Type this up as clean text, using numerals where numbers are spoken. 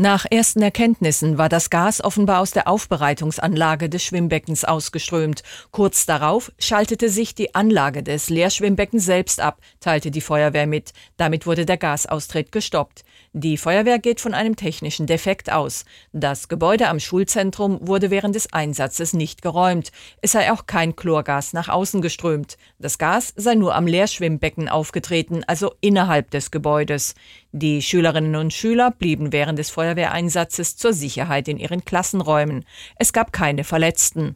Nach ersten Erkenntnissen war das Gas offenbar aus der Aufbereitungsanlage des Schwimmbeckens ausgeströmt. Kurz darauf schaltete sich die Anlage des Leerschwimmbeckens selbst ab, teilte die Feuerwehr mit. Damit wurde der Gasaustritt gestoppt. Die Feuerwehr geht von einem technischen Defekt aus. Das Gebäude am Schulzentrum wurde während des Einsatzes nicht geräumt. Es sei auch kein Chlorgas nach außen geströmt. Das Gas sei nur am Leerschwimmbecken aufgetreten, also innerhalb des Gebäudes. Die Schülerinnen und Schüler blieben während des Feuerwehreinsatzes zur Sicherheit in ihren Klassenräumen. Es gab keine Verletzten.